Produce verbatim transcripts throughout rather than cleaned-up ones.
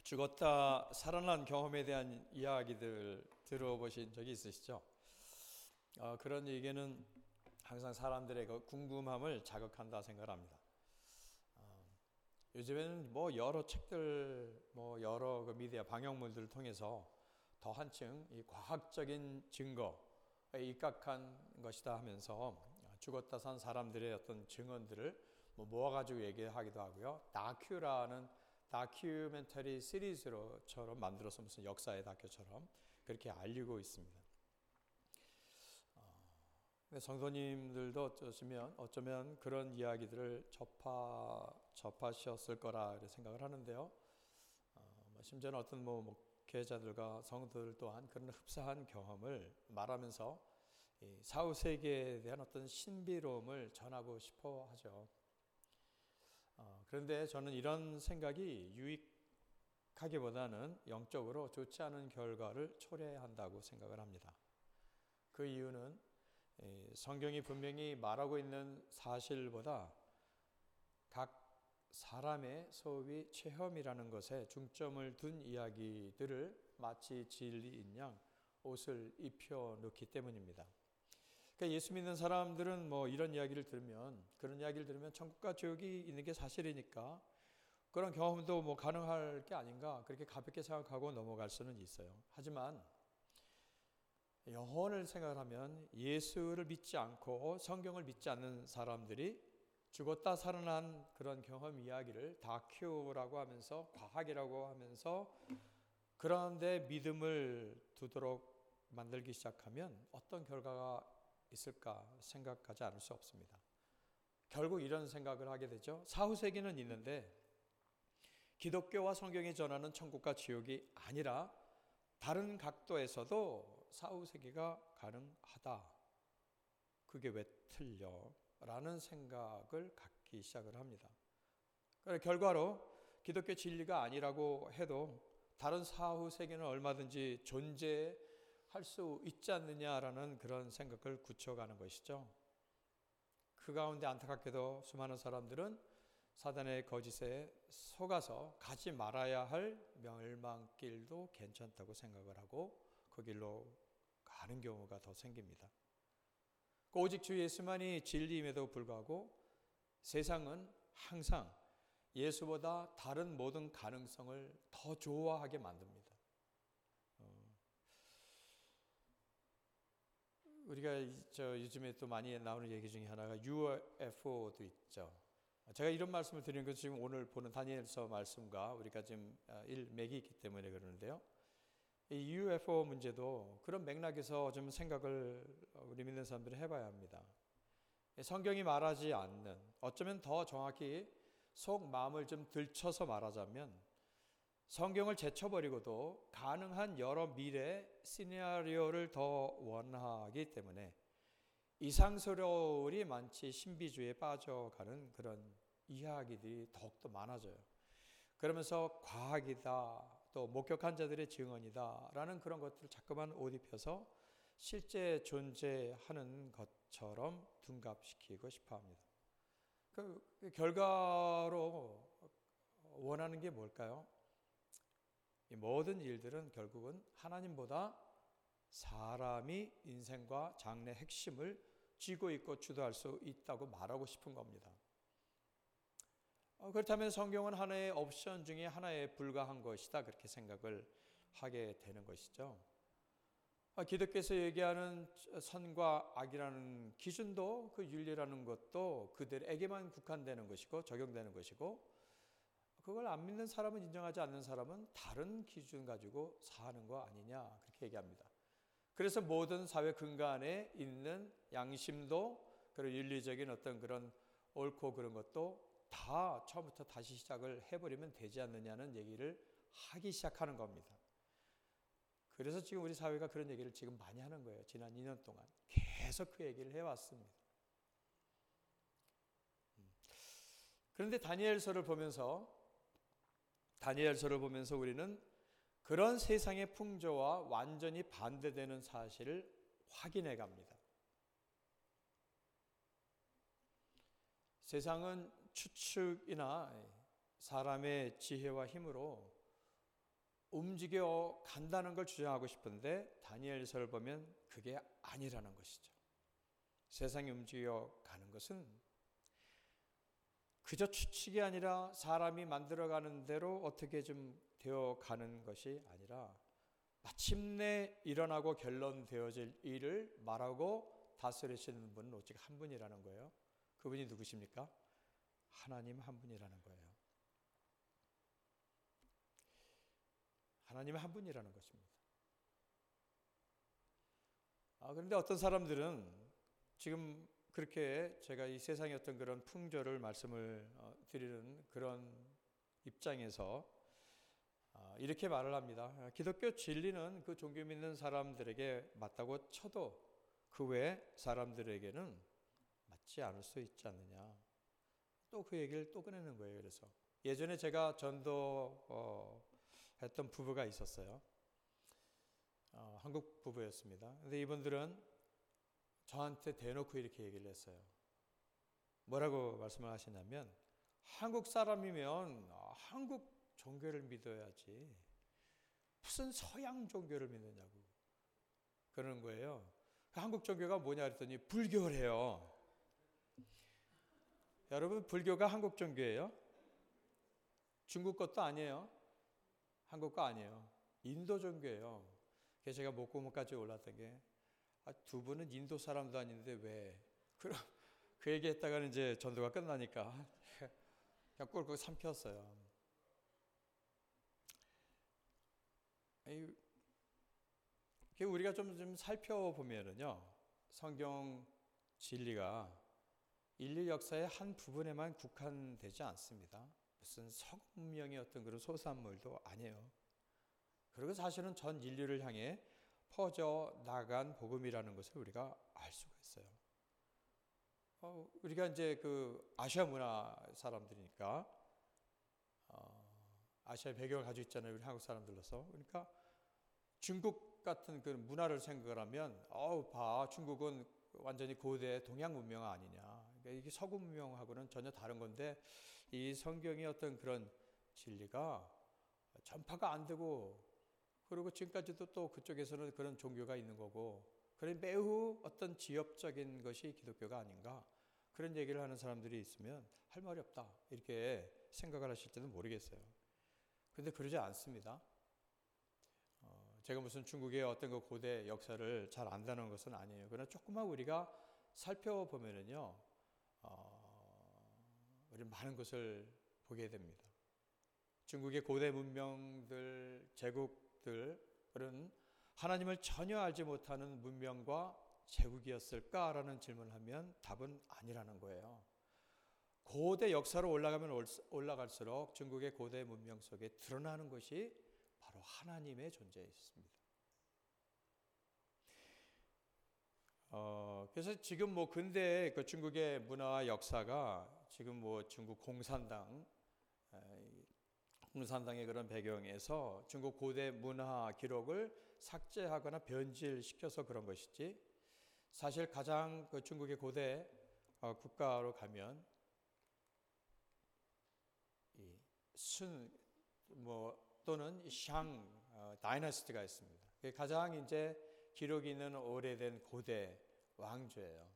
죽었다 살아난 경험에 대한 이야기들 들어보신 적이 있으시죠? 어, 그런 얘기는 항상 사람들의 그 궁금함을 자극한다 생각합니다. 어, 요즘에는 뭐 여러 책들, 뭐 여러 그 미디어 방영물들을 통해서 더 한층 이 과학적인 증거에 입각한 것이다 하면서 죽었다 산 사람들의 어떤 증언들을 뭐 모아가지고 얘기하기도 하고요. 다큐라는 다큐멘터리 시리즈로처럼 만들어서 무슨 역사의 다큐처럼 그렇게 알리고 있습니다. 어, 성도님들도 어쩌면 어쩌면 그런 이야기들을 접하 접하셨을 거라 생각을 하는데요. 어, 뭐 심지어는 어떤 뭐 목회자들과 성도들 또한 그런 흡사한 경험을 말하면서 이 사후 세계에 대한 어떤 신비로움을 전하고 싶어 하죠. 어, 그런데 저는 이런 생각이 유익하기보다는 영적으로 좋지 않은 결과를 초래한다고 생각을 합니다. 그 이유는 성경이 분명히 말하고 있는 사실보다 각 사람의 소위 체험이라는 것에 중점을 둔 이야기들을 마치 진리인 양 옷을 입혀 놓기 때문입니다. 그러니까 예수 믿는 사람들은 뭐 이런 이야기를 들으면 그런 이야기를 들으면 천국과 지옥이 있는 게 사실이니까 그런 경험도 뭐 가능할 게 아닌가 그렇게 가볍게 생각하고 넘어갈 수는 있어요. 하지만 영혼을 생각하면 예수를 믿지 않고 성경을 믿지 않는 사람들이 죽었다 살아난 그런 경험 이야기를 다큐라고 하면서 과학이라고 하면서 그런데 믿음을 두도록 만들기 시작하면 어떤 결과가 있을까 생각하지 않을 수 없습니다. 결국 이런 생각을 하게 되죠. 사후 세계는 있는데 기독교와 성경이 전하는 천국과 지옥이 아니라 다른 각도에서도 사후 세계가 가능하다. 그게 왜 틀려? 라는 생각을 갖기 시작을 합니다. 그래서 결과로 기독교 진리가 아니라고 해도 다른 사후 세계는 얼마든지 존재할 수 있지 않느냐라는 그런 생각을 굳혀가는 것이죠. 그 가운데 안타깝게도 수많은 사람들은 사단의 거짓에 속아서 가지 말아야 할 멸망길도 괜찮다고 생각을 하고 그 길로 가는 경우가 더 생깁니다. 오직 주 예수만이 진리임에도 불구하고 세상은 항상 예수보다 다른 모든 가능성을 더 좋아하게 만듭니다. 어, 우리가 저 요즘에 또 많이 나오는 얘기 중에 하나가 유에프오도 있죠. 제가 이런 말씀을 드리는 것은 지금 오늘 보는 다니엘서 말씀과 우리가 지금 일맥이 있기 때문에 그러는데요. 이 유에프오 문제도 그런 맥락에서 좀 생각을 우리 믿는 사람들이 해봐야 합니다. 성경이 말하지 않는, 어쩌면 더 정확히 속 마음을 좀 들춰서 말하자면 성경을 제쳐버리고도 가능한 여러 미래 시나리오를 더 원하기 때문에 이상스러울이 많지 신비주의에 빠져가는 그런 이야기들이 더욱더 많아져요. 그러면서 과학이다, 또 목격한 자들의 증언이다 라는 그런 것들을 자꾸만 옷 입혀서 실제 존재하는 것처럼 둔갑시키고 싶어 합니다. 그 결과로 원하는 게 뭘까요? 이 모든 일들은 결국은 하나님보다 사람이 인생과 장래 핵심을 쥐고 있고 주도할 수 있다고 말하고 싶은 겁니다. 그렇다면 성경은 하나의 옵션 중에 하나에 불과한 것이다 그렇게 생각을 하게 되는 것이죠. 기독교에서 얘기하는 선과 악이라는 기준도 그 윤리라는 것도 그들에게만 국한되는 것이고 적용되는 것이고 그걸 안 믿는 사람은 인정하지 않는 사람은 다른 기준 가지고 사는 거 아니냐 그렇게 얘기합니다. 그래서 모든 사회 근간에 있는 양심도 그런 윤리적인 어떤 그런 옳고 그런 것도 다 처음부터 다시 시작을 해버리면 되지 않느냐는 얘기를 하기 시작하는 겁니다. 그래서 지금 우리 사회가 그런 얘기를 지금 많이 하는 거예요. 지난 이 년 동안 계속 그 얘기를 해왔습니다. 그런데 다니엘서를 보면서 다니엘서를 보면서 우리는 그런 세상의 풍조와 완전히 반대되는 사실을 확인해 갑니다. 세상은 추측이나 사람의 지혜와 힘으로 움직여 간다는 걸 주장하고 싶은데 다니엘서를 보면 그게 아니라는 것이죠. 세상이 움직여 가는 것은 그저 추측이 아니라 사람이 만들어가는 대로 어떻게 좀 되어 가는 것이 아니라 마침내 일어나고 결론되어질 일을 말하고 다스리시는 분은 오직 한 분이라는 거예요. 그분이 누구십니까? 하나님 한 분이라는 거예요. 하나님 한 분이라는 것입니다. 아, 그런데 어떤 사람들은 지금 그렇게 제가 이 세상의 어떤 그런 풍조를 말씀을 드리는 그런 입장에서 이렇게 말을 합니다. 기독교 진리는 그 종교 믿는 사람들에게 맞다고 쳐도 그 외 사람들에게는 맞지 않을 수 있지 않느냐. 또 그 얘기를 또 꺼내는 거예요. 그래서 예전에 제가 전도 어, 했던 부부가 있었어요. 어, 한국 부부였습니다. 근데 이분들은 저한테 대놓고 이렇게 얘기를 했어요. 뭐라고 말씀을 하시냐면 한국 사람이면 한국 종교를 믿어야지 무슨 서양 종교를 믿느냐고 그러는 거예요. 한국 종교가 뭐냐 그랬더니 불교래요. 여러분, 불교가 한국 종교예요? 중국 것도 아니에요. 한국 거 아니에요. 인도 종교예요. 그래서 제가 목구멍까지 올랐던 게 아, 두 분은 인도 사람도 아닌데 왜? 그럼 그 얘기했다가는 이제 전도가 끝나니까 그냥 꿀꺽 삼켰어요. 아니, 우리가 좀, 좀 살펴보면은요, 성경 진리가 인류 역사의 한 부분에만 국한되지 않습니다. 무슨 서구 문명의 어떤 그런 소산물도 아니에요. 그리고 사실은 전 인류를 향해 퍼져 나간 복음이라는 것을 우리가 알 수가 있어요. 어, 우리가 이제 그 아시아 문화 사람들이니까 어, 아시아 배경을 가지고 있잖아요. 우리 한국 사람들로서. 그러니까 중국 같은 그 문화를 생각을 하면 어우 봐 중국은 완전히 고대 동양 문명 아니냐. 그러니까 이게 서구 문명하고는 전혀 다른 건데 이 성경의 어떤 그런 진리가 전파가 안 되고 그리고 지금까지도 또 그쪽에서는 그런 종교가 있는 거고 그래 매우 어떤 지엽적인 것이 기독교가 아닌가 그런 얘기를 하는 사람들이 있으면 할 말이 없다 이렇게 생각을 하실지도 모르겠어요. 그런데 그러지 않습니다. 어, 제가 무슨 중국의 어떤 그 고대 역사를 잘 안다는 것은 아니에요. 그러나 조금만 우리가 살펴보면은요, 어, 우리 많은 것을 보게 됩니다. 중국의 고대 문명들, 제국들 그런 하나님을 전혀 알지 못하는 문명과 제국이었을까라는 질문을 하면 답은 아니라는 거예요. 고대 역사로 올라가면 올라갈수록 중국의 고대 문명 속에 드러나는 것이 바로 하나님의 존재였습니다. 어, 그래서 지금 뭐 근대 그 중국의 문화와 역사가 지금 뭐 중국 공산당, 공산당의 그런 배경에서 중국 고대 문화 기록을 삭제하거나 변질시켜서 그런 것이지 사실 가장 그 중국의 고대 어, 국가로 가면 이 순 뭐 또는 샹 어, 다이너스티가 있습니다. 가장 이제 기록이 있는 오래된 고대 왕조예요.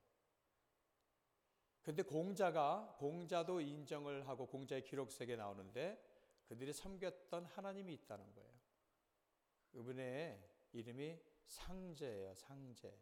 근데 공자가 공자도 인정을 하고 공자의 기록책에 나오는데 그들이 섬겼던 하나님이 있다는 거예요. 그분의 이름이 상제예요. 상제.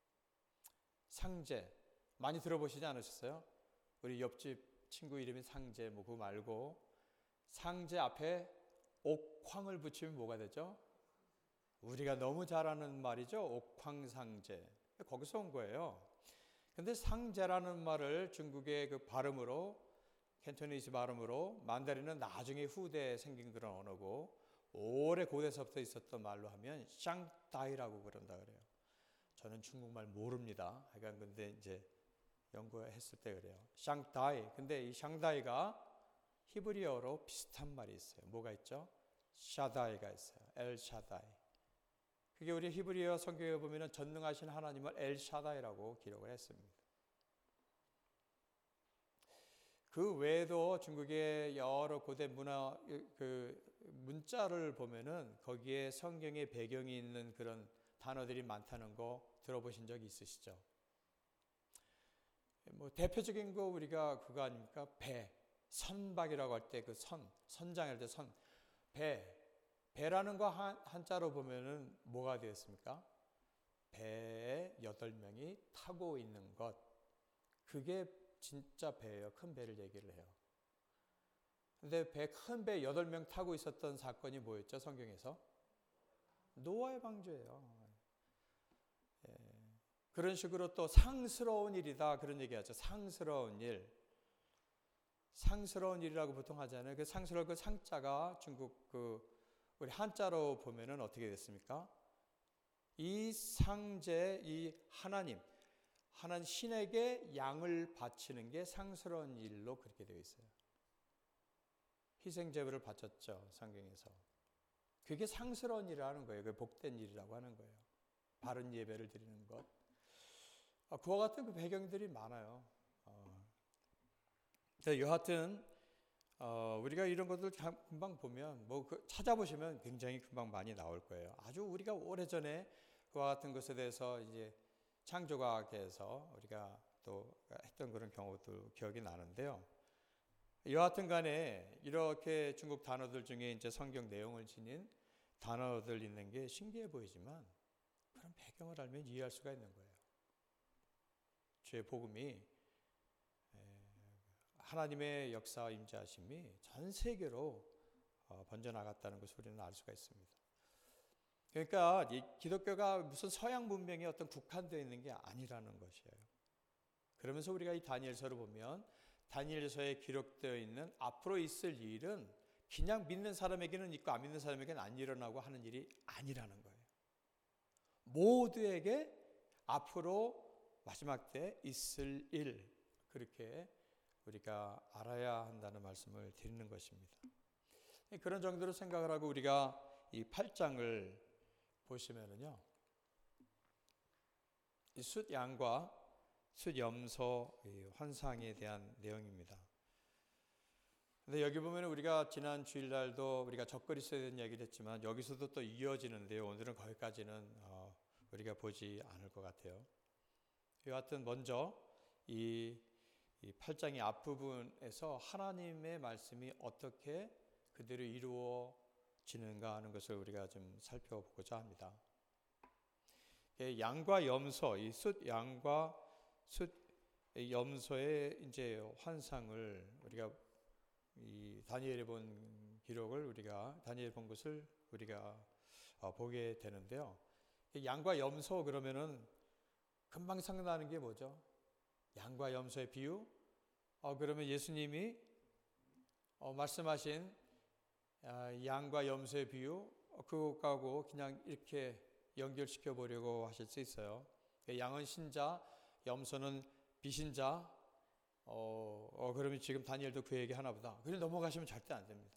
상제. 많이 들어보시지 않으셨어요? 우리 옆집 친구 이름이 상제. 뭐 그거 말고 상제 앞에 옥황을 붙이면 뭐가 되죠? 우리가 너무 잘 아는 말이죠. 옥황상제. 거기서 온 거예요. 근데 상제라는 말을 중국의 그 발음으로 캔토니스 발음으로 만다린은 나중에 후대에 생긴 그런 언어고 오래 고대서부터 있었던 말로 하면 샹다이라고 그런다 그래요. 저는 중국말 모릅니다. 하여간 근데 이제 연구했을 때 그래요. 샹다이. 근데 이 샹다이가 히브리어로 비슷한 말이 있어요. 뭐가 있죠? 샤다이가 있어요. 엘샤다이. 그게 우리 히브리어 성경에 보면 전능하신 하나님을 엘샤다이라고 기록을 했습니다. 그 외에도 중국의 여러 고대 문화 그 문자를 보면은 거기에 성경의 배경이 있는 그런 단어들이 많다는 거 들어보신 적 있으시죠? 뭐 대표적인 거 우리가 그거 아닙니까? 배, 선박이라고 할 때 그 선, 선장할 때 선, 배, 배라는 거 한, 한자로 보면은 뭐가 되었습니까? 배에 여덟 명이 타고 있는 것, 그게 진짜 배예요. 큰 배를 얘기를 해요. 근데 배, 큰 배 여덟 명 타고 있었던 사건이 뭐였죠? 성경에서? 노아의 방주예요. 예. 그런 식으로 또 상스러운 일이다 그런 얘기하죠. 상스러운 일. 상스러운 일이라고 보통 하잖아요. 그 상스러운 그 상자가 중국 그 우리 한자로 보면은 어떻게 됐습니까? 이 상제, 이 하나님, 하나님 신에게 양을 바치는 게 상스러운 일로 그렇게 되어 있어요. 희생 제물을 바쳤죠, 성경에서. 그게 상스러운 일이라는 거예요. 그게 복된 일이라고 하는 거예요. 바른 예배를 드리는 것. 아, 그와 같은 그 배경들이 많아요. 어. 여하튼 어, 우리가 이런 것들 금방 보면 뭐 그 찾아보시면 굉장히 금방 많이 나올 거예요. 아주 우리가 오래전에 그와 같은 것에 대해서 이제 창조과학에서 우리가 또 했던 그런 경우도 기억이 나는데요. 여하튼 간에 이렇게 중국 단어들 중에 이제 성경 내용을 지닌 단어들 있는 게 신기해 보이지만 그런 배경을 알면 이해할 수가 있는 거예요. 주의 복음이 하나님의 역사와 임재하심이 전 세계로 번져나갔다는 것을 우리는 알 수가 있습니다. 그러니까 이 기독교가 무슨 서양 문명에 어떤 국한되어 있는 게 아니라는 것이에요. 그러면서 우리가 이 다니엘서를 보면 다니엘서에 기록되어 있는 앞으로 있을 일은 그냥 믿는 사람에게는 있고 안 믿는 사람에게는 안 일어나고 하는 일이 아니라는 거예요. 모두에게 앞으로 마지막 때 있을 일, 그렇게 우리가 알아야 한다는 말씀을 드리는 것입니다. 그런 정도로 생각을 하고 우리가 이 팔 장을 보시면은요, 이 숫양과 숫염소 환상에 대한 내용입니다. 근데 여기 보면 우리가 지난 주일날도 우리가 적그리스도에 대한 얘기를 했지만 여기서도 또 이어지는데요. 오늘은 거기까지는 어, 우리가 보지 않을 것 같아요. 여하튼 먼저 이, 이 팔 장의 앞부분에서 하나님의 말씀이 어떻게 그대로 이루어지는가 하는 것을 우리가 좀 살펴보고자 합니다. 양과 염소, 이 숫 양과 숫 염소의 이제 환상을 우리가 이 다니엘이 본 기록을 우리가 다니엘 본 것을 우리가 보게 되는데요. 양과 염소 그러면은 금방 생각나는 게 뭐죠? 양과 염소의 비유? 어, 그러면 예수님이 어, 말씀하신 아, 양과 염소의 비유 어, 그것하고 그냥 이렇게 연결시켜 보려고 하실 수 있어요. 양은 신자, 염소는 비신자. 어, 어 그러면 지금 다니엘도 그 얘기 하나 보다. 그냥 넘어가시면 절대 안 됩니다.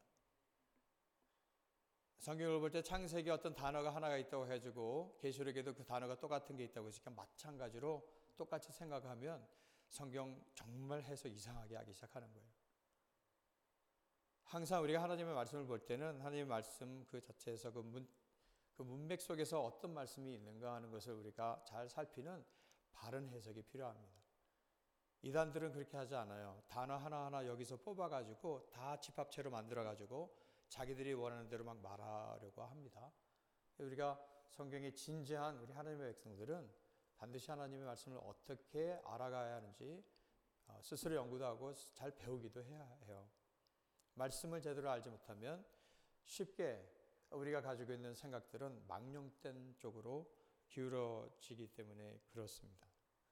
성경을 볼 때 창세기 어떤 단어가 하나가 있다고 해가지고 계시록에도 그 단어가 똑같은 게 있다고 해서 마찬가지로 똑같이 생각하면 성경 정말 해서 이상하게 하기 시작하는 거예요. 항상 우리가 하나님의 말씀을 볼 때는 하나님의 말씀 그 자체에서 그, 문, 그 문맥 속에서 어떤 말씀이 있는가 하는 것을 우리가 잘 살피는 바른 해석이 필요합니다. 이단들은 그렇게 하지 않아요. 단어 하나하나 여기서 뽑아가지고 다 집합체로 만들어가지고 자기들이 원하는 대로 막 말하려고 합니다. 우리가 성경에 진지한 우리 하나님의 백성들은 반드시 하나님의 말씀을 어떻게 알아가야 하는지 스스로 연구도 하고 잘 배우기도 해야 해요. 말씀을 제대로 알지 못하면 쉽게 우리가 가지고 있는 생각들은 망령된 쪽으로 기울어지기 때문에 그렇습니다.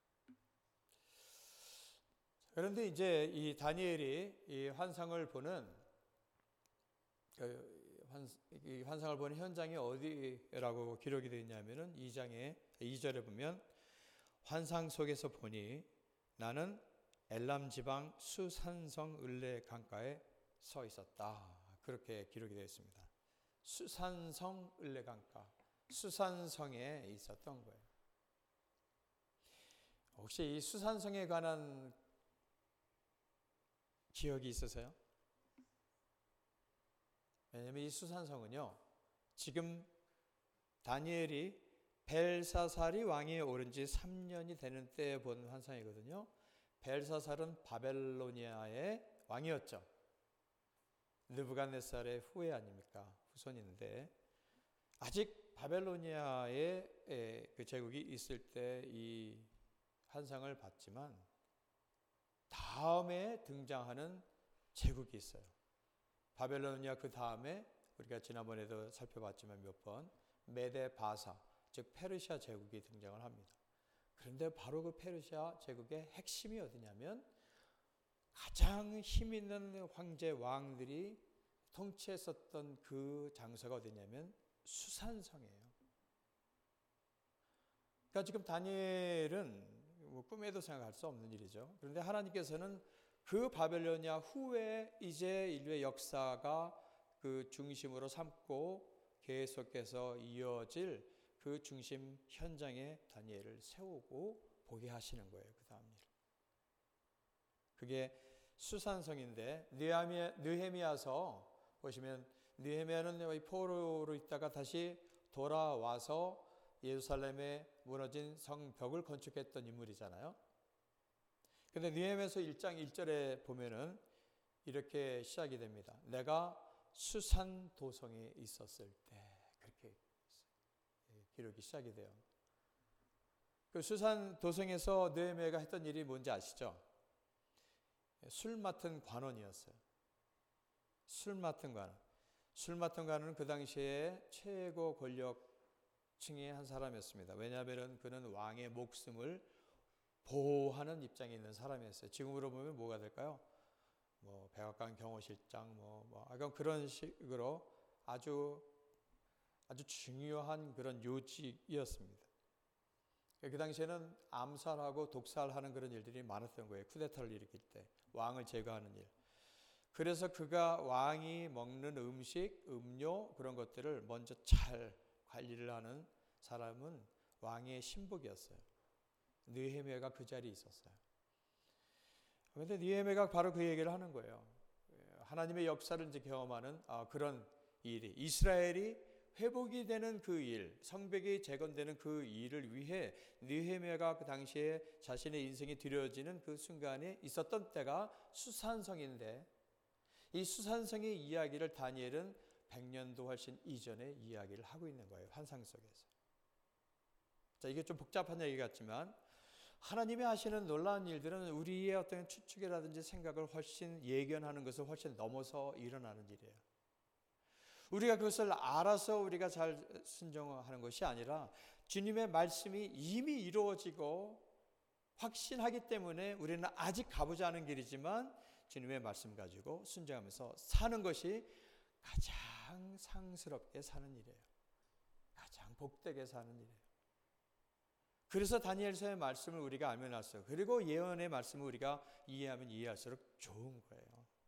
그런데 이제 이 다니엘이 이 환상을 보는 그 환, 이 환상을 보는 현장이 어디라고 기록이 되어 있냐면은 이 장의 이 절에 보면 환상 속에서 보니 나는 엘람 지방 수산성 을레 강가에 서 있었다. 그렇게 기록이 되어 있습니다. 수산성 을레 강가, 수산성에 있었던 거예요. 혹시 이 수산성에 관한 기억이 있으세요? 왜냐하면 이 수산성은요, 지금 다니엘이 벨사살이 왕위에 오른 지 삼 년이 되는 때에 본 환상이거든요. 벨사살은 바벨로니아의 왕이었죠. 느부갓네살의 후예 아닙니까? 후손인데 아직 바벨로니아의 그 제국이 있을 때 이 환상을 봤지만 다음에 등장하는 제국이 있어요. 바벨로니아 그 다음에 우리가 지난번에도 살펴봤지만 몇 번 메데 바사, 즉 페르시아 제국이 등장을 합니다. 그런데 바로 그 페르시아 제국의 핵심이 어디냐면 가장 힘 있는 황제 왕들이 통치했었던 그 장소가 어디냐면 수산성이에요. 그러니까 지금 다니엘은 뭐 꿈에도 생각할 수 없는 일이죠. 그런데 하나님께서는 그 바벨로니아 후에 이제 인류의 역사가 그 중심으로 삼고 계속해서 이어질 그 중심 현장에 다니엘을 세우고 보게 하시는 거예요. 그 다음 일. 그게 수산성인데 느헤미야서 보시면 느헤미야는 포로로 있다가 다시 돌아와서 예루살렘에 무너진 성벽을 건축했던 인물이잖아요. 근데 느헤미야서 일 장 일 절에 보면은 이렇게 시작이 됩니다. 내가 수산 도성에 있었을 때, 그렇게 기록이 시작이 돼요. 그 수산 도성에서 느헤미야가 했던 일이 뭔지 아시죠? 술 맡은 관원이었어요. 술 맡은 관원. 술 맡은 관원은 그 당시에 최고 권력층의 한 사람이었습니다. 왜냐하면 그는 왕의 목숨을 보호하는 입장에 있는 사람이었어요. 지금으로 보면 뭐가 될까요? 뭐 백악관 경호실장 뭐, 뭐 약간 그런 식으로 아주 아주 중요한 그런 요직이었습니다. 그 당시에는 암살하고 독살하는 그런 일들이 많았던 거예요. 쿠데타를 일으킬 때 왕을 제거하는 일. 그래서 그가 왕이 먹는 음식, 음료 그런 것들을 먼저 잘 관리를 하는 사람은 왕의 신복이었어요. 느헤미야가 그 자리에 있었어요. 그런데 느헤미야가 바로 그 얘기를 하는 거예요. 하나님의 역사를 이제 경험하는 아, 그런 일이 이스라엘이 회복이 되는 그 일, 성벽이 재건되는 그 일을 위해 느헤미야가 그 당시에 자신의 인생이 드려지는 그 순간에 있었던 때가 수산성인데 이 수산성의 이야기를 다니엘은 백 년도 훨씬 이전의 이야기를 하고 있는 거예요. 환상 속에서. 자, 이게 좀 복잡한 얘기 같지만 하나님이 하시는 놀라운 일들은 우리의 어떤 추측이라든지 생각을 훨씬 예견하는 것을 훨씬 넘어서 일어나는 일이에요. 우리가 그것을 알아서 우리가 잘 순종하는 것이 아니라 주님의 말씀이 이미 이루어지고 확신하기 때문에 우리는 아직 가보지 않은 길이지만 주님의 말씀 가지고 순종하면서 사는 것이 가장 상스럽게 사는 일이에요. 가장 복되게 사는 일이에요. 그래서 다니엘서의 말씀을 우리가 알면 알수록 그리고 예언의 말씀을 우리가 이해하면 이해할수록 좋은 거예요.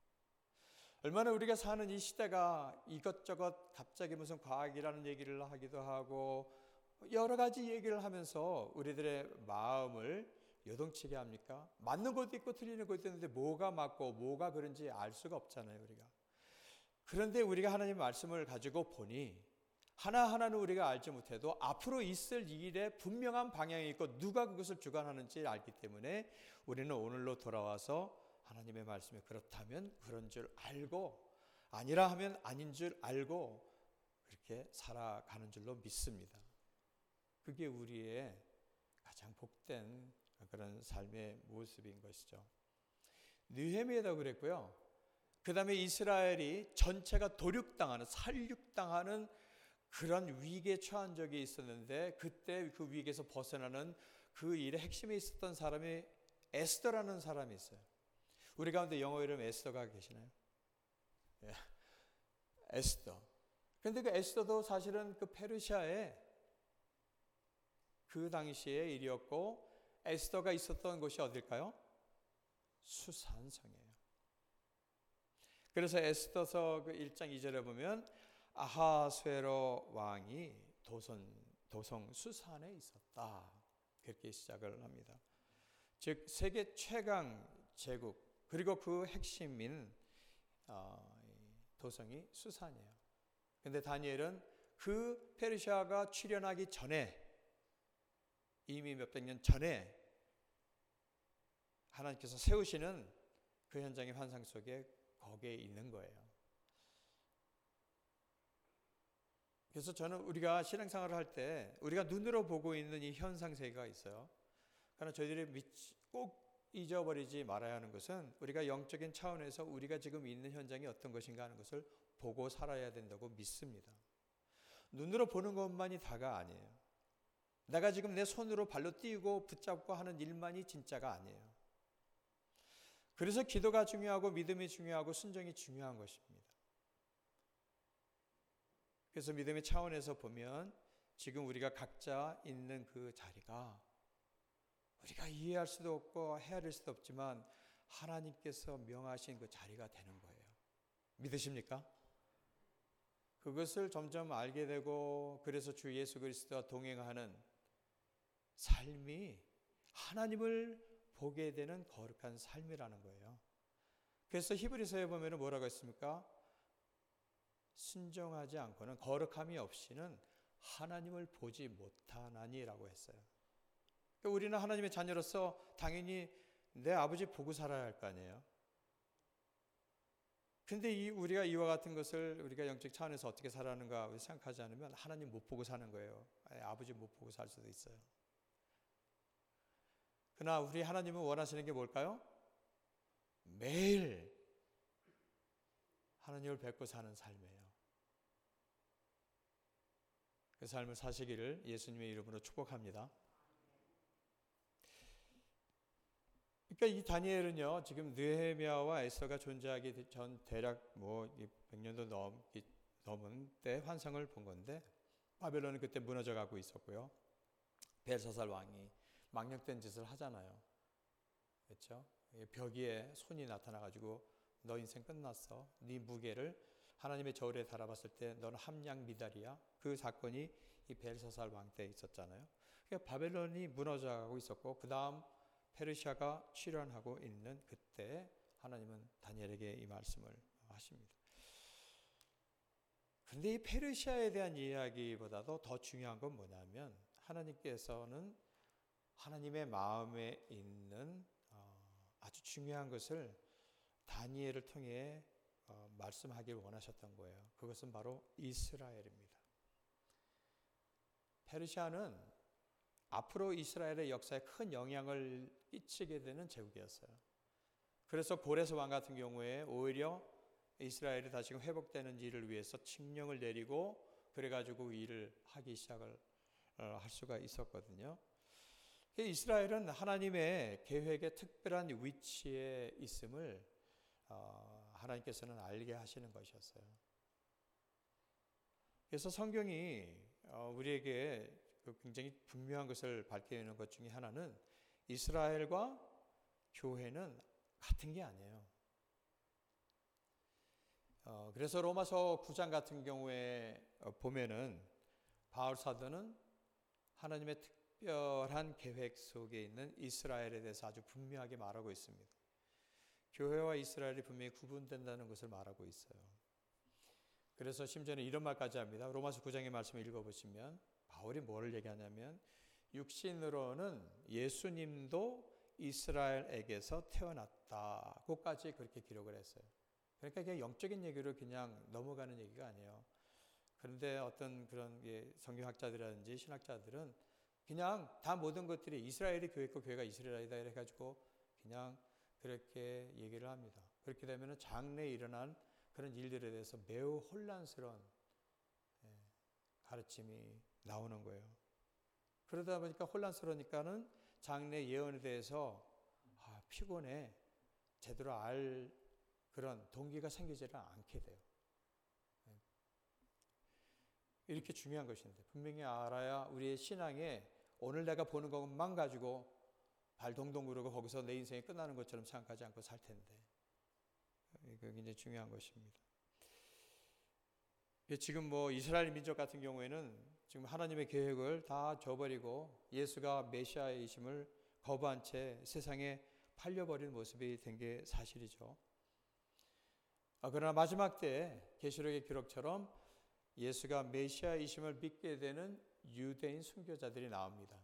얼마나 우리가 사는 이 시대가 이것저것 갑자기 무슨 과학이라는 얘기를 하기도 하고 여러 가지 얘기를 하면서 우리들의 마음을 요동치게 합니까? 맞는 것도 있고 틀리는 것도 있는데 뭐가 맞고 뭐가 그런지 알 수가 없잖아요, 우리가. 그런데 우리가 하나님의 말씀을 가지고 보니 하나하나는 우리가 알지 못해도 앞으로 있을 일에 분명한 방향이 있고 누가 그것을 주관하는지 알기 때문에 우리는 오늘로 돌아와서 하나님의 말씀이 그렇다면 그런 줄 알고 아니라 하면 아닌 줄 알고 그렇게 살아가는 줄로 믿습니다. 그게 우리의 가장 복된 그런 삶의 모습인 것이죠. 느헤미야도 그랬고요. 그 다음에 이스라엘이 전체가 도륙당하는 살육당하는 그런 위기에 처한 적이 있었는데 그때 그 위기에서 벗어나는 그 일의 핵심에 있었던 사람이 에스더라는 사람이 있어요. 우리 가운데 영어 이름 에스더가 계시나요? 예. 에스더. 그런데 그 에스더도 사실은 그 페르시아의 그 당시의 일이었고 에스더가 있었던 곳이 어딜까요? 수산성이에요. 그래서 에스더서 그 일 장 이 절에 보면 아하수에로 왕이 도선, 도성 수산에 있었다. 그렇게 시작을 합니다. 즉 세계 최강 제국 그리고 그 핵심인 어, 도성이 수산이에요. 근데 다니엘은 그 페르시아가 출현하기 전에, 이미 몇백 년 전에 하나님께서 세우시는 그 현장의 환상 속에 거기에 있는 거예요. 그래서 저는 우리가 신앙생활을 할 때 우리가 눈으로 보고 있는 이 현상 세계가 있어요. 그러나 저희들이 꼭 잊어버리지 말아야 하는 것은 우리가 영적인 차원에서 우리가 지금 있는 현장이 어떤 것인가 하는 것을 보고 살아야 된다고 믿습니다. 눈으로 보는 것만이 다가 아니에요. 내가 지금 내 손으로 발로 띄우고 붙잡고 하는 일만이 진짜가 아니에요. 그래서 기도가 중요하고 믿음이 중요하고 순종이 중요한 것입니다. 그래서 믿음의 차원에서 보면 지금 우리가 각자 있는 그 자리가 우리가 이해할 수도 없고 헤아릴 수도 없지만 하나님께서 명하신 그 자리가 되는 거예요. 믿으십니까? 그것을 점점 알게 되고 그래서 주 예수 그리스도와 동행하는 삶이 하나님을 보게 되는 거룩한 삶이라는 거예요. 그래서 히브리서에 보면 뭐라고 했습니까? 순종하지 않고는, 거룩함이 없이는 하나님을 보지 못하나니라고 했어요. 그러니까 우리는 하나님의 자녀로서 당연히 내 아버지 보고 살아야 할 거 아니에요. 근데 이 우리가 이와 같은 것을 우리가 영적 차원에서 어떻게 살아가는가 생각하지 않으면 하나님 못 보고 사는 거예요. 아버지 못 보고 살 수도 있어요. 그러나 우리 하나님은 원하시는 게 뭘까요? 매일 하나님을 뵙고 사는 삶이에요. 그 삶을 사시기를 예수님의 이름으로 축복합니다. 그러니까 이 다니엘은요, 지금 느헤미야와 에스더가 존재하기 전 대략 뭐 백 년도 넘, 넘은 때 환상을 본 건데, 바벨론은 그때 무너져 가고 있었고요. 벨사살 왕이 망령된 짓을 하잖아요. 그렇죠? 벽 위에 손이 나타나가지고 너 인생 끝났어. 네 무게를 하나님의 저울에 달아봤을 때 너는 함량 미달이야. 그 사건이 이 벨사살 왕 때 있었잖아요. 그러니까 바벨론이 무너져 가고 있었고 그 다음 페르시아가 출현하고 있는 그때 하나님은 다니엘에게 이 말씀을 하십니다. 그런데 이 페르시아에 대한 이야기보다도 더 중요한 건 뭐냐면 하나님께서는 하나님의 마음에 있는 아주 중요한 것을 다니엘을 통해 말씀하길 원하셨던 거예요. 그것은 바로 이스라엘입니다. 페르시아는 앞으로 이스라엘의 역사에 큰 영향을 끼치게 되는 제국이었어요. 그래서 고레스 왕 같은 경우에 오히려 이스라엘이 다시금 회복되는 일을 위해서 칙령을 내리고 그래가지고 일을 하기 시작을 할 수가 있었거든요. 이스라엘은 하나님의 계획의 특별한 위치에 있음을 하나님께서는 알게 하시는 것이었어요. 그래서 성경이 우리에게 굉장히 분명한 것을 밝혀내는 것 중에 하나는 이스라엘과 교회는 같은 게 아니에요. 어, 그래서 로마서 구 장 같은 경우에 보면은 바울 사도는 하나님의 특별한 계획 속에 있는 이스라엘에 대해서 아주 분명하게 말하고 있습니다. 교회와 이스라엘이 분명히 구분된다는 것을 말하고 있어요. 그래서 심지어는 이런 말까지 합니다. 로마서 구 장의 말씀을 읽어보시면 바울이 뭐를 얘기하냐면 육신으로는 예수님도 이스라엘에게서 태어났다고까지 그렇게 기록을 했어요. 그러니까 그냥 영적인 얘기로 그냥 넘어가는 얘기가 아니에요. 그런데 어떤 그런 성경학자들이라든지 신학자들은 그냥 다 모든 것들이 이스라엘이 교회고 교회가 이스라엘이다 해가지고 그냥 그렇게 얘기를 합니다. 그렇게 되면 장래에 일어난 그런 일들에 대해서 매우 혼란스러운 가르침이 나오는 거예요. 그러다 보니까 혼란스러우니까는 장래 예언에 대해서 아, 피곤해 제대로 알 그런 동기가 생기지를 않게 돼요. 이렇게 중요한 것인데 분명히 알아야 우리의 신앙에 오늘 내가 보는 것만 가지고 발 동동 구르고 거기서 내 인생이 끝나는 것처럼 생각하지 않고 살 텐데 이거 굉장히 중요한 것입니다. 지금 뭐 이스라엘 민족 같은 경우에는 지금 하나님의 계획을 다 저버리고 예수가 메시아이심을 거부한 채 세상에 팔려버린 모습이 된 게 사실이죠. 그러나 마지막 때에 계시록의 기록처럼 예수가 메시아이심을 믿게 되는 유대인 순교자들이 나옵니다.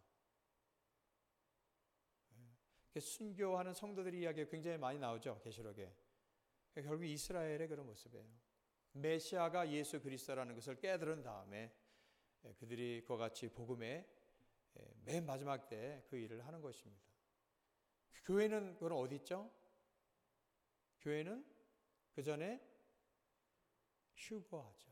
순교하는 성도들의 이야기가 굉장히 많이 나오죠. 계시록에. 결국 이스라엘의 그런 모습이에요. 메시아가 예수 그리스도라는 것을 깨달은 다음에 그들이 그와 같이 복음의 맨 마지막 때에 그 일을 하는 것입니다. 교회는 그럼 어디 있죠? 교회는 그 전에 휴거하죠.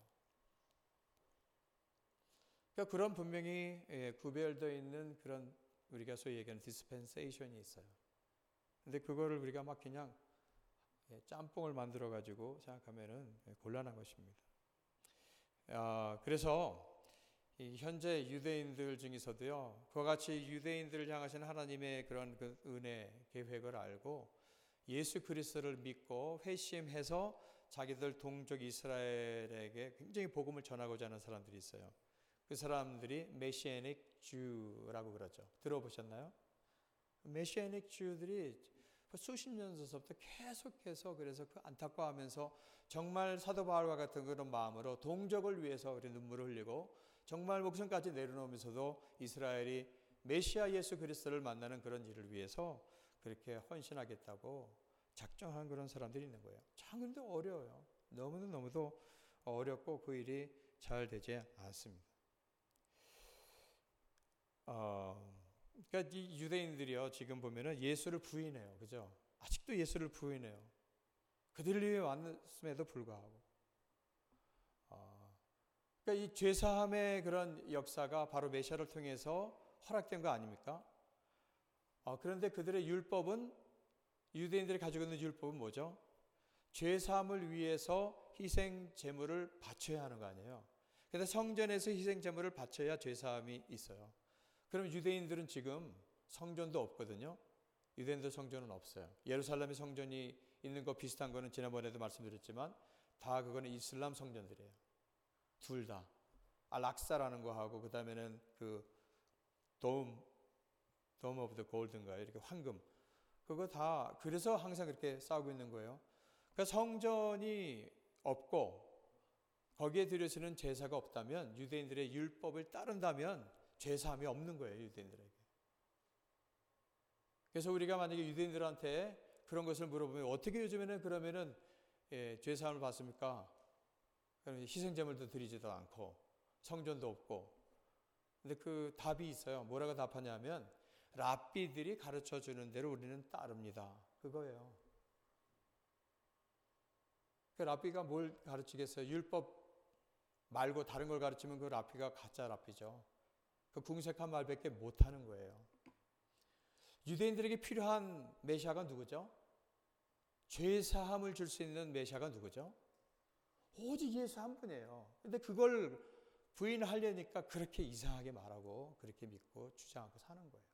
그러니까 그런 분명히 구별되어 있는 그런 우리가 소위 얘기하는 디스펜세이션이 있어요. 근데 그거를 우리가 막 그냥 짬뽕을 만들어 가지고 생각하면은 곤란한 것입니다. 아, 그래서 이 현재 유대인들 중에서도요, 그와 같이 유대인들을 향하신 하나님의 그런 그 은혜 계획을 알고 예수 그리스도를 믿고 회심해서 자기들 동족 이스라엘에게 굉장히 복음을 전하고자 하는 사람들이 있어요. 그 사람들이 메시아닉 주라고 그러죠. 들어보셨나요? 메시아닉 주들이 수십 년 전부터 계속해서 그래서 그 안타까워하면서 정말 사도 바울과 같은 그런 마음으로 동족을 위해서 우리 눈물을 흘리고 정말 목숨까지 내려놓으면서도 이스라엘이 메시아 예수 그리스도를 만나는 그런 일을 위해서 그렇게 헌신하겠다고 작정한 그런 사람들이 있는 거예요. 참 근데 어려워요. 너무도 너무도 어렵고 그 일이 잘 되지 않습니다. 어, 그러니까 이 유대인들이요 지금 보면은 예수를 부인해요, 그죠? 아직도 예수를 부인해요. 그들 위해 왔음에도 불구하고, 어, 그러니까 이 죄사함의 그런 역사가 바로 메시아를 통해서 허락된 거 아닙니까? 어, 그런데 그들의 율법은 유대인들이 가지고 있는 율법은 뭐죠? 죄사함을 위해서 희생 제물을 바쳐야 하는 거 아니에요? 그래서 성전에서 희생 제물을 바쳐야 죄사함이 있어요. 그럼 유대인들은 지금 성전도 없거든요. 유대인들 성전은 없어요. 예루살렘에 성전이 있는 거 비슷한 거는 지난번에도 말씀드렸지만 다 그거는 이슬람 성전들이에요. 둘 다. 알락사라는 거 하고 그 다음에는 그 돔, 돔 오브 더 골든가요? 이렇게 황금. 그거 다 그래서 항상 그렇게 싸우고 있는 거예요. 그러니까 성전이 없고 거기에 드려지는 제사가 없다면 유대인들의 율법을 따른다면 죄사함이 없는 거예요, 유대인들에게. 그래서 우리가 만약에 유대인들한테 그런 것을 물어보면 어떻게 요즘에는 그러면은 예, 죄사함을 받습니까? 희생제물도 드리지도 않고 성전도 없고. 근데 그 답이 있어요. 뭐라고 답하냐면 랍비들이 가르쳐 주는 대로 우리는 따릅니다. 그거예요. 그 랍비가 뭘 가르치겠어요? 율법 말고 다른 걸 가르치면 그 랍비가 가짜 랍비죠. 그 궁색한 말밖에 못하는 거예요. 유대인들에게 필요한 메시아가 누구죠? 죄사함을 줄 수 있는 메시아가 누구죠? 오직 예수 한 분이에요. 근데 그걸 부인하려니까 그렇게 이상하게 말하고 그렇게 믿고 주장하고 사는 거예요.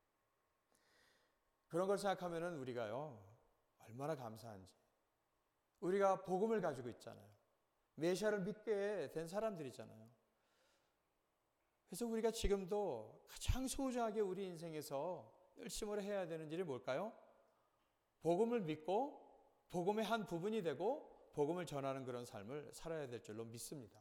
그런 걸 생각하면은 우리가요 얼마나 감사한지. 우리가 복음을 가지고 있잖아요. 메시아를 믿게 된 사람들이잖아요. 그래서 우리가 지금도 가장 소중하게 우리 인생에서 열심으로 해야 되는 일이 뭘까요? 복음을 믿고 복음의 한 부분이 되고 복음을 전하는 그런 삶을 살아야 될 줄로 믿습니다.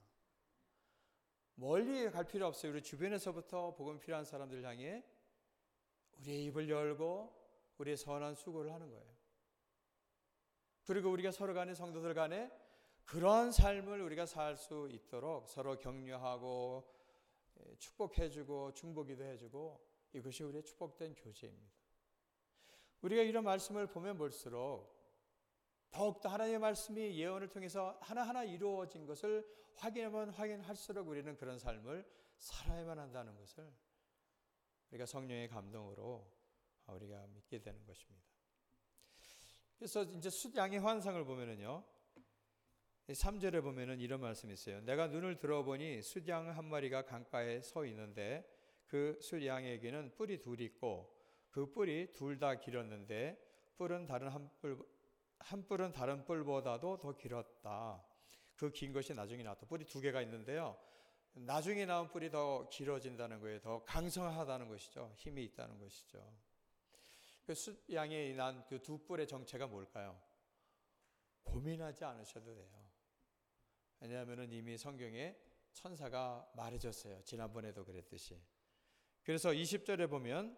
멀리 갈 필요 없어요. 우리 주변에서부터 복음 필요한 사람들 향해 우리의 입을 열고 우리의 선한 수고를 하는 거예요. 그리고 우리가 서로 간에 성도들 간에 그런 삶을 우리가 살 수 있도록 서로 격려하고 축복해주고 중보기도 해주고 이것이 우리의 축복된 교제입니다. 우리가 이런 말씀을 보면 볼수록 더욱더 하나님의 말씀이 예언을 통해서 하나하나 이루어진 것을 확인하면 확인할수록 우리는 그런 삶을 살아야만 한다는 것을 우리가 성령의 감동으로 우리가 믿게 되는 것입니다. 그래서 이제 숫양의 환상을 보면은요, 삼 절에 보면은 이런 말씀이 있어요. 내가 눈을 들어보니 숫양 한 마리가 강가에 서 있는데 그 숫양에게는 뿔이 둘이 있고 그 뿔이 둘 다 길었는데 뿔은 다른 한 뿔, 한 뿔은 다른 뿔보다도 더 길었다. 그 긴 것이 나중에 나왔다. 뿔이 두 개가 있는데요. 나중에 나온 뿔이 더 길어진다는 거예요. 더 강성하다는 것이죠. 힘이 있다는 것이죠. 그 숫양에 난 그 두 뿔의 정체가 뭘까요? 고민하지 않으셔도 돼요. 왜냐하면 이미 성경에 천사가 말해줬어요. 지난번에도 그랬듯이. 그래서 이십 절에 보면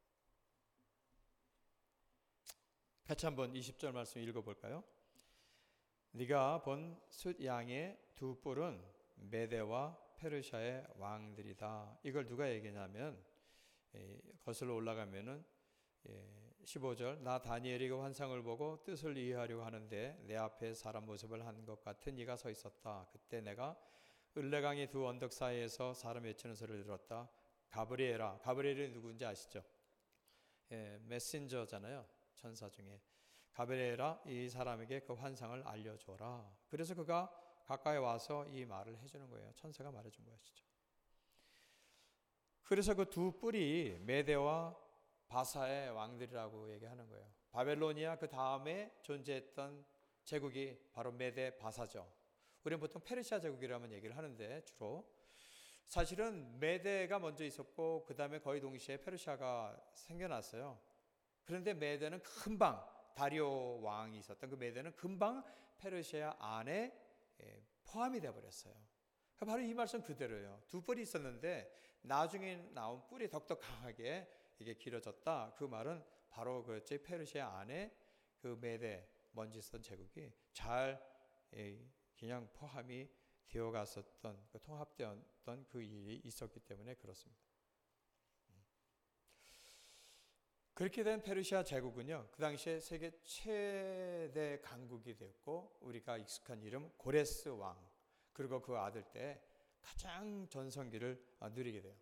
같이 한번 이십 절 말씀 읽어볼까요? 네가 본 숫양의 두 뿔은 메대와 페르시아의 왕들이다. 이걸 누가 얘기냐면 거슬러 올라가면은 십오 절 나 다니엘이 그 환상을 보고 뜻을 이해하려고 하는데 내 앞에 사람 모습을 한 것 같은 이가 서 있었다. 그때 내가 을레강의 두 언덕 사이에서 사람 외치는 소리를 들었다. 가브리엘아. 가브리엘이 누구인지 아시죠? 예, 메신저잖아요. 천사 중에. 가브리엘아, 이 사람에게 그 환상을 알려줘라. 그래서 그가 가까이 와서 이 말을 해주는 거예요. 천사가 말해준 것이죠. 그래서 그 두 뿔이 메대와 바사의 왕들이라고 얘기하는 거예요. 바벨로니아 그 다음에 존재했던 제국이 바로 메대 바사죠. 우리는 보통 페르시아 제국이라면 얘기를 하는데 주로 사실은 메대가 먼저 있었고 그 다음에 거의 동시에 페르시아가 생겨났어요. 그런데 메대는 금방 다리오 왕이 있었던 그 메대는 금방 페르시아 안에 포함이 되어버렸어요. 바로 이 말씀 그대로예요. 두 뿔이 있었는데 나중에 나온 뿔이 더욱더 강하게 이게 길어졌다. 그 말은 바로 그렇지 페르시아 안에 그 메대 먼저 있었던 제국이 잘 그냥 포함이 되어갔었던 그 통합되었던 그 일이 있었기 때문에 그렇습니다. 그렇게 된 페르시아 제국은요, 그 당시에 세계 최대 강국이 되었고 우리가 익숙한 이름 고레스 왕 그리고 그 아들 때 가장 전성기를 누리게 돼요.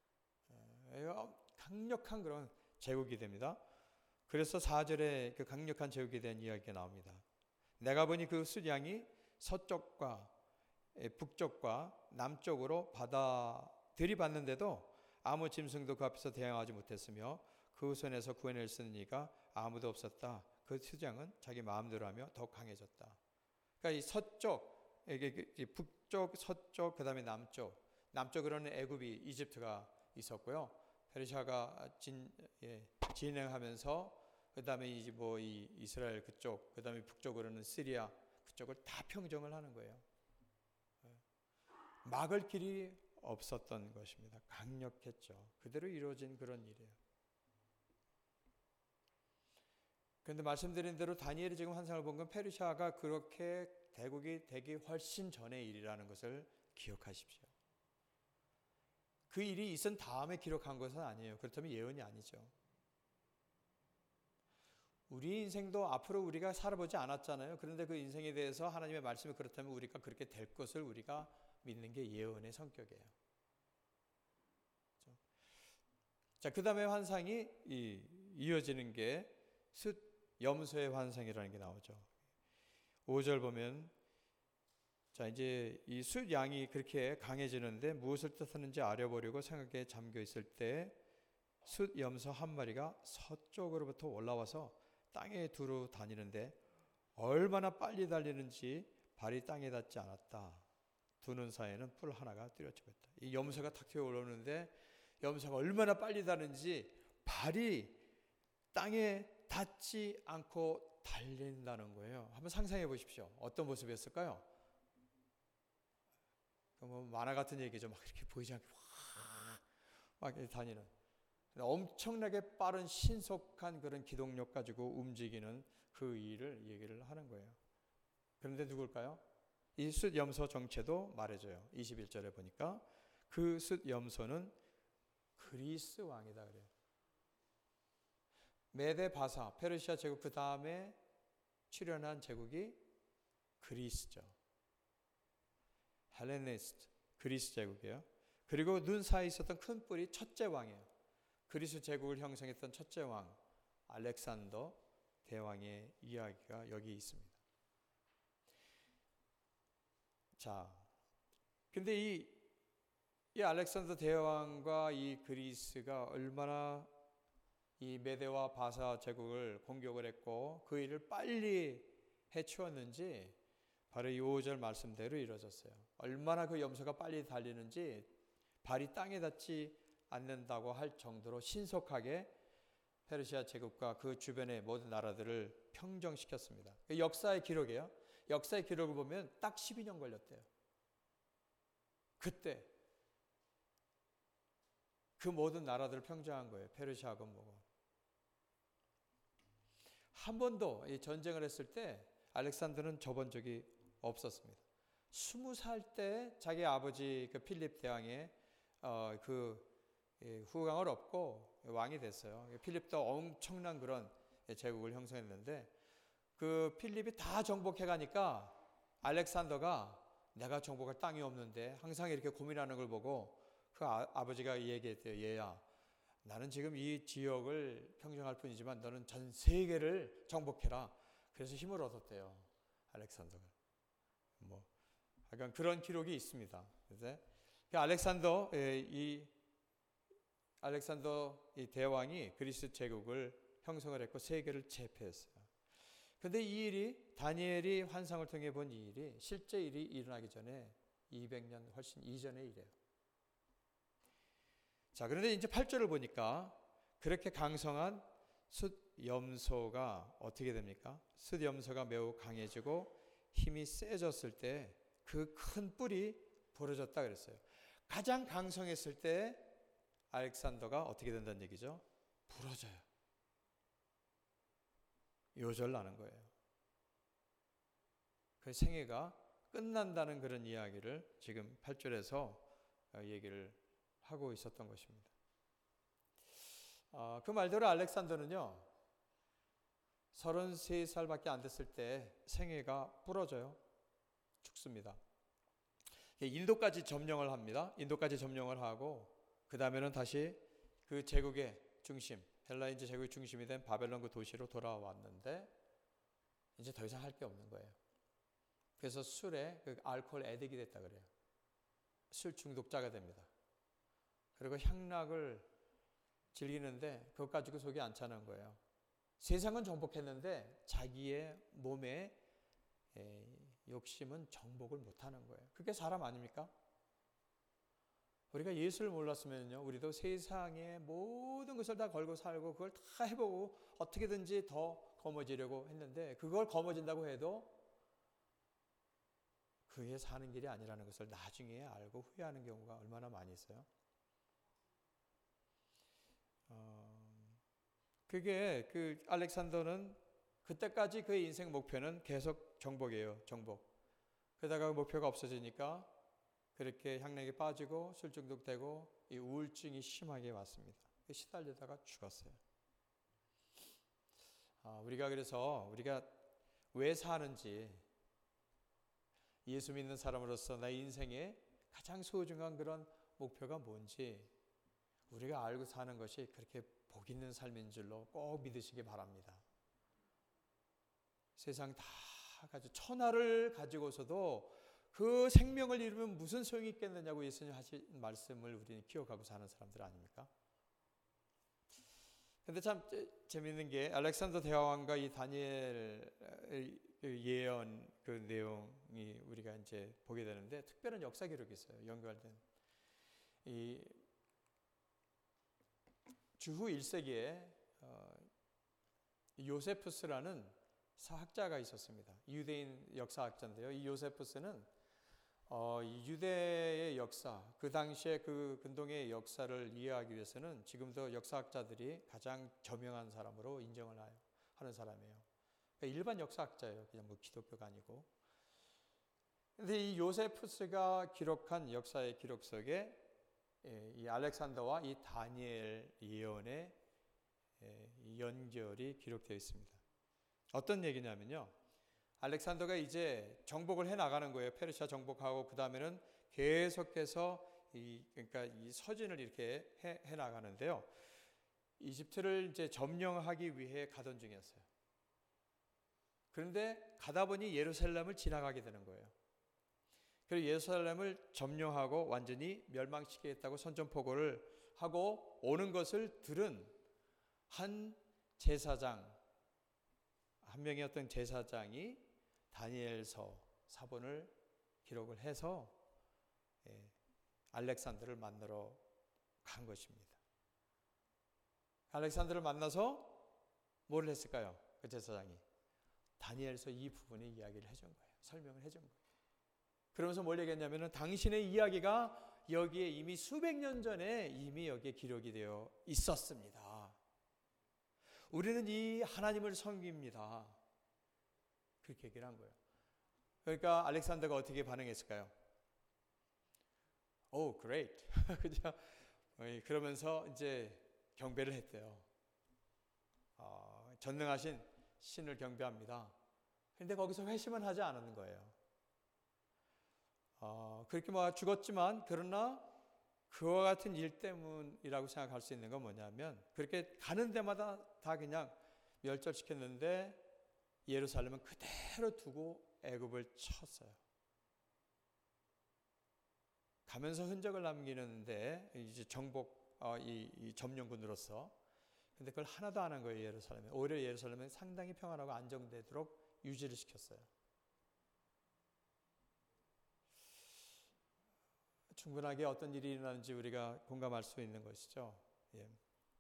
강력한 그런 제국이 됩니다. 그래서 사 절에 그 강력한 제국에 대한 이야기가 나옵니다. 내가 보니 그 숫양이 서쪽과 북쪽과 남쪽으로 바다 들이받는데도 아무 짐승도 그 앞에서 대항하지 못했으며 그 손에서 구해낼 수 있는 이가 아무도 없었다. 그 숫양은 자기 마음대로 하며 더욱 강해졌다. 그러니까 이 서쪽, 북쪽, 서쪽, 그 다음에 남쪽. 남쪽으로는 애굽이 이집트가 있었고요. 페르시아가 진, 예, 진행하면서 그 다음에 이제 뭐 이 이스라엘 그쪽, 그 다음에 북쪽으로는 시리아 그쪽을 다 평정을 하는 거예요. 막을 길이 없었던 것입니다. 강력했죠. 그대로 이루어진 그런 일이에요. 그런데 말씀드린 대로 다니엘이 지금 환상을 본 건 페르시아가 그렇게 대국이 되기 훨씬 전의 일이라는 것을 기억하십시오. 그 일이 있은 다음에 기록한 것은 아니에요. 그렇다면 예언이 아니죠. 우리 인생도 앞으로 우리가 살아보지 않았잖아요. 그런데 그 인생에 대해서 하나님의 말씀이 그렇다면 우리가 그렇게 될 것을 우리가 믿는 게 예언의 성격이에요. 그렇죠? 자, 그 다음에 환상이 이, 이어지는 게 숫 염소의 환상이라는 게 나오죠. 오 절 보면 자, 이제 이 숫 양이 그렇게 강해지는데 무엇을 뜻하는지 알아보려고 생각에 잠겨 있을 때 숫 염소 한 마리가 서쪽으로부터 올라와서 땅에 두루 다니는데 얼마나 빨리 달리는지 발이 땅에 닿지 않았다. 두 눈 사이에는 뿔 하나가 뚜렷하고 있다. 이 염소가 탁 튀어 올라오는데 염소가 얼마나 빨리 다니는지 발이 땅에 닿지 않고 달린다는 거예요. 한번 상상해 보십시오. 어떤 모습이었을까요? 뭐 만화 같은 얘기죠. 막 이렇게 보이지 않게 막 이렇게 다니는 엄청나게 빠른 신속한 그런 기동력 가지고 움직이는 그 일을 얘기를 하는 거예요. 그런데 누굴까요? 이 숫 염소 정체도 말해줘요. 이십일 절에 보니까 그 숫 염소는 그리스 왕이다 그래요. 메데 바사 페르시아 제국 그 다음에 출현한 제국이 그리스죠. 헬레니스트 그리스 제국이에요. 그리고 눈 사이에 있었던 큰 뿔이 첫째 왕이에요. 그리스 제국을 형성했던 첫째 왕 알렉산더 대왕의 이야기가 여기 있습니다. 자, 근데 이, 이 알렉산더 대왕과 이 그리스가 얼마나 이 메대와 바사 제국을 공격을 했고 그 일을 빨리 해치웠는지 바로 이 오 절 말씀대로 이루어졌어요. 얼마나 그 염소가 빨리 달리는지 발이 땅에 닿지 않는다고 할 정도로 신속하게 페르시아 제국과 그 주변의 모든 나라들을 평정시켰습니다. 역사의 기록이에요. 역사의 기록을 보면 딱 십이 년 걸렸대요. 그때 그 모든 나라들을 평정한 거예요. 페르시아하고 뭐고. 한 번도 이 전쟁을 했을 때 알렉산더는 져본 적이 없었습니다. 스무 살 때 자기 아버지 그 필립 대왕의 어, 그 예, 후광을 얻고 왕이 됐어요. 필립도 엄청난 그런 제국을 형성했는데 그 필립이 다 정복해 가니까 알렉산더가 내가 정복할 땅이 없는데 항상 이렇게 고민하는 걸 보고 그 아, 아버지가 얘기했대요. 얘야, 나는 지금 이 지역을 평정할 뿐이지만 너는 전 세계를 정복해라. 그래서 힘을 얻었대요. 알렉산더가. 뭐 약간 그런 기록이 있습니다. 그래서 알렉산더 이 알렉산더 이 대왕이 그리스 제국을 형성을 했고 세계를 제패했어요. 그런데 이 일이 다니엘이 환상을 통해 본 이 일이 실제 일이 일어나기 전에 이백 년 훨씬 이전의 일이에요. 자, 그런데 이제 팔 절을 보니까 그렇게 강성한 숫염소가 어떻게 됩니까? 숫염소가 매우 강해지고 힘이 세졌을 때 그 큰 뿔이 부러졌다 그랬어요. 가장 강성했을 때 알렉산더가 어떻게 된다는 얘기죠? 부러져요. 요절 나는 거예요. 그 생애가 끝난다는 그런 이야기를 지금 팔 절에서 얘기를 하고 있었던 것입니다. 어, 그 말대로 알렉산더는요, 서른세 살밖에 안 됐을 때 생애가 부러져요. 죽습니다. 인도까지 점령을 합니다. 인도까지 점령을 하고 그 다음에는 다시 그 제국의 중심, 헬라인제 제국의 중심이 된 바벨론 그 도시로 돌아왔는데 이제 더 이상 할 게 없는 거예요. 그래서 술에 그 알코올 애딕이 됐다 그래요. 술 중독자가 됩니다. 그리고 향락을 즐기는데 그것 가지고 속이 안 차는 거예요. 세상은 정복했는데 자기의 몸에 욕심은 정복을 못하는 거예요. 그게 사람 아닙니까? 우리가 예수를 몰랐으면요, 우리도 세상의 모든 것을 다 걸고 살고 그걸 다 해보고 어떻게든지 더 거머쥐려고 했는데 그걸 거머쥔다고 해도 그게 사는 길이 아니라는 것을 나중에 알고 후회하는 경우가 얼마나 많이 있어요. 어, 그게 그 알렉산더는 그때까지 그의 인생 목표는 계속 정복이에요. 정복. 그러다가 목표가 없어지니까 그렇게 향락에 빠지고 술 중독되고 이 우울증이 심하게 왔습니다. 시달리다가 죽었어요. 아, 우리가 그래서 우리가 왜 사는지, 예수 믿는 사람으로서 나의 인생의 가장 소중한 그런 목표가 뭔지 우리가 알고 사는 것이 그렇게 복 있는 삶인 줄로 꼭 믿으시기 바랍니다. 세상 다 가지고 천하를 가지고서도 그 생명을 잃으면 무슨 소용이 있겠느냐고 예수님 하신 말씀을 우리는 기억하고 사는 사람들 아닙니까? 근데 참 재미있는 게 알렉산더 대왕과 이 다니엘 예언 그 내용이 우리가 이제 보게 되는데 특별한 역사 기록이 있어요. 연결된 이 주후 일 세기에 어, 요세푸스라는 사학자가 있었습니다. 유대인 역사학자인데요. 이 요세푸스는 어, 이 유대의 역사, 그 당시에 그 근동의 역사를 이해하기 위해서는 지금도 역사학자들이 가장 저명한 사람으로 인정을 하는 사람이에요. 그러니까 일반 역사학자예요. 그냥 뭐 기독교가 아니고. 근데 이 요세푸스가 기록한 역사의 기록 속에 이 알렉산더와 이 다니엘 예언의 연결이 기록되어 있습니다. 어떤 얘기냐면요, 알렉산더가 이제 정복을 해 나가는 거예요. 페르시아 정복하고 그 다음에는 계속해서 이 그러니까 이 서진을 이렇게 해, 해 나가는데요. 이집트를 이제 점령하기 위해 가던 중이었어요. 그런데 가다 보니 예루살렘을 지나가게 되는 거예요. 그리고 예루살렘을 점령하고 완전히 멸망시키겠다고 선전포고를 하고 오는 것을 들은 한 제사장, 한 명의 어떤 제사장이 다니엘서 사본을 기록을 해서 예, 알렉산더를 만나러 간 것입니다. 알렉산더를 만나서 뭘 했을까요? 그 제사장이 다니엘서 이 부분의 이야기를 해준 거예요. 설명을 해준 거예요. 그러면서 뭘 얘기했냐면은 당신의 이야기가 여기에 이미 수백 년 전에 이미 여기에 기록이 되어 있었습니다. 우리는 이 하나님을 섬깁니다. 그렇게 얘기를 한 거예요. 그러니까 알렉산더가 어떻게 반응했을까요? 오, oh, great. 그죠? 그러면서 이제 경배를 했대요. 어, 전능하신 신을 경배합니다. 그런데 거기서 회심은 하지 않았는 거예요. 어, 그렇게 뭐 죽었지만 그러나 그와 같은 일 때문이라고 생각할 수 있는 건 뭐냐면 그렇게 가는 데마다 다 그냥 멸절시켰는데 예루살렘은 그대로 두고 애굽을 쳤어요. 가면서 흔적을 남기는데 이제 정복 어, 이, 이 점령군으로서 근데 그걸 하나도 안 한 거예요. 예루살렘에. 오히려 예루살렘은 상당히 평안하고 안정되도록 유지를 시켰어요. 충분하게 어떤 일이 일어나는지 우리가 공감할 수 있는 것이죠. 예.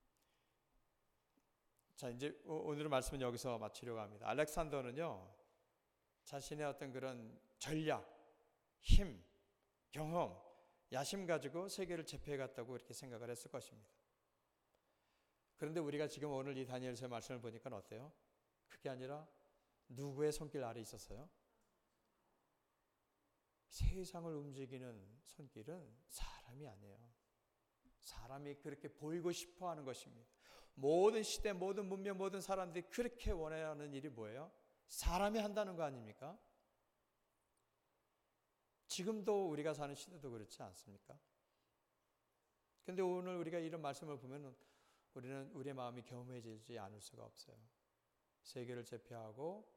자, 이제 오늘의 말씀은 여기서 마치려고 합니다. 알렉산더는요, 자신의 어떤 그런 전략, 힘, 경험, 야심 가지고 세계를 제패해 갔다고 이렇게 생각을 했을 것입니다. 그런데 우리가 지금 오늘 이 다니엘서의 말씀을 보니까 어때요? 그게 아니라 누구의 손길 아래 있었어요? 세상을 움직이는 손길은 사람이 아니에요. 사람이 그렇게 보이고 싶어 하는 것입니다. 모든 시대, 모든 문명, 모든 사람들이 그렇게 원하는 일이 뭐예요? 사람이 한다는 거 아닙니까? 지금도 우리가 사는 시대도 그렇지 않습니까? 그런데 오늘 우리가 이런 말씀을 보면 우리는 우리의 마음이 겸허해지지 않을 수가 없어요. 세계를 제패하고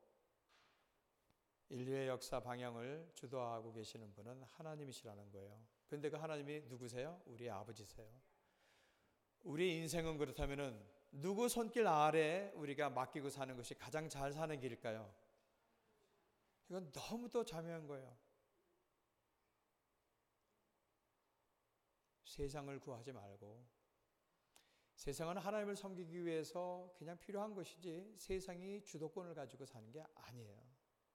인류의 역사 방향을 주도하고 계시는 분은 하나님이시라는 거예요. 그런데 그 하나님이 누구세요? 우리의 아버지세요. 우리 인생은 그렇다면은 누구 손길 아래 우리가 맡기고 사는 것이 가장 잘 사는 길일까요? 이건 너무도 자묘한 거예요. 세상을 구하지 말고 세상은 하나님을 섬기기 위해서 그냥 필요한 것이지 세상이 주도권을 가지고 사는 게 아니에요.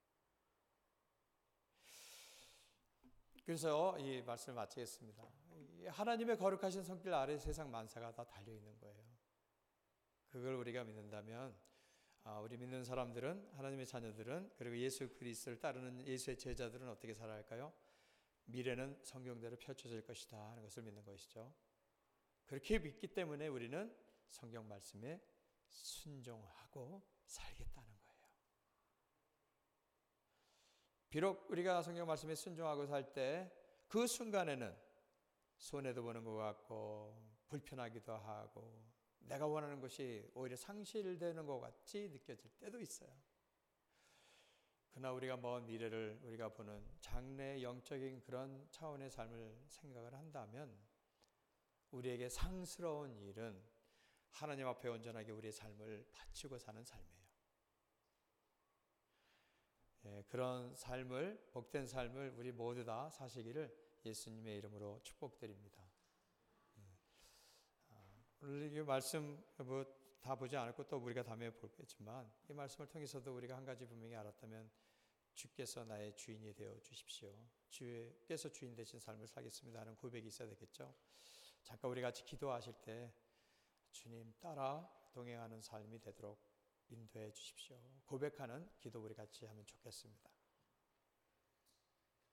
그래서 이 말씀을 마치겠습니다. 하나님의 거룩하신 손길 아래 세상 만사가 다 달려있는 거예요. 그걸 우리가 믿는다면 우리 믿는 사람들은 하나님의 자녀들은 그리고 예수 그리스도를 따르는 예수의 제자들은 어떻게 살아야 할까요? 미래는 성경대로 펼쳐질 것이다 하는 것을 믿는 것이죠. 그렇게 믿기 때문에 우리는 성경 말씀에 순종하고 살겠다는 거예요. 비록 우리가 성경 말씀에 순종하고 살 때 그 순간에는 손해도 보는 것 같고 불편하기도 하고 내가 원하는 것이 오히려 상실되는 것 같이 느껴질 때도 있어요. 그러나 우리가 먼 미래를 우리가 보는 장래 영적인 그런 차원의 삶을 생각을 한다면 우리에게 상스러운 일은 하나님 앞에 온전하게 우리의 삶을 바치고 사는 삶이에요. 예, 그런 삶을, 복된 삶을 우리 모두 다 사시기를 예수님의 이름으로 축복드립니다. 오늘 이 말씀 뭐 다 보지 않았고 또 우리가 다음에 보겠지만 이 말씀을 통해서도 우리가 한 가지 분명히 알았다면 주께서 나의 주인이 되어 주십시오. 주께서 주인 되신 삶을 살겠습니다 하는 고백이 있어야 되겠죠. 잠깐 우리 같이 기도하실 때 주님 따라 동행하는 삶이 되도록 인도해 주십시오. 고백하는 기도 우리 같이 하면 좋겠습니다.